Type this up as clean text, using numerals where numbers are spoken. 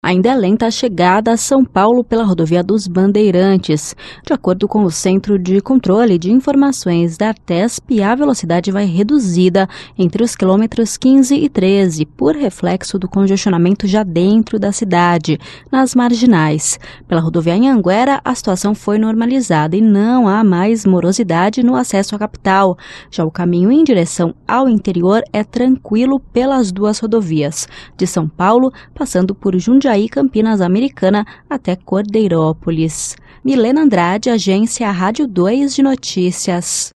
Ainda é lenta a chegada a São Paulo pela rodovia dos Bandeirantes. De acordo com o Centro de Controle de Informações da Artesp, a velocidade vai reduzida entre os quilômetros 15 e 13, por reflexo do congestionamento já dentro da cidade, nas marginais. Pela rodovia Anhanguera, a situação foi normalizada e não há mais morosidade no acesso à capital. Já o caminho em direção ao interior é tranquilo pelas duas rodovias, de São Paulo, passando por Jundiaí, Campinas Americana até Cordeirópolis. Milena Andrade, Agência Rádio 2 de Notícias.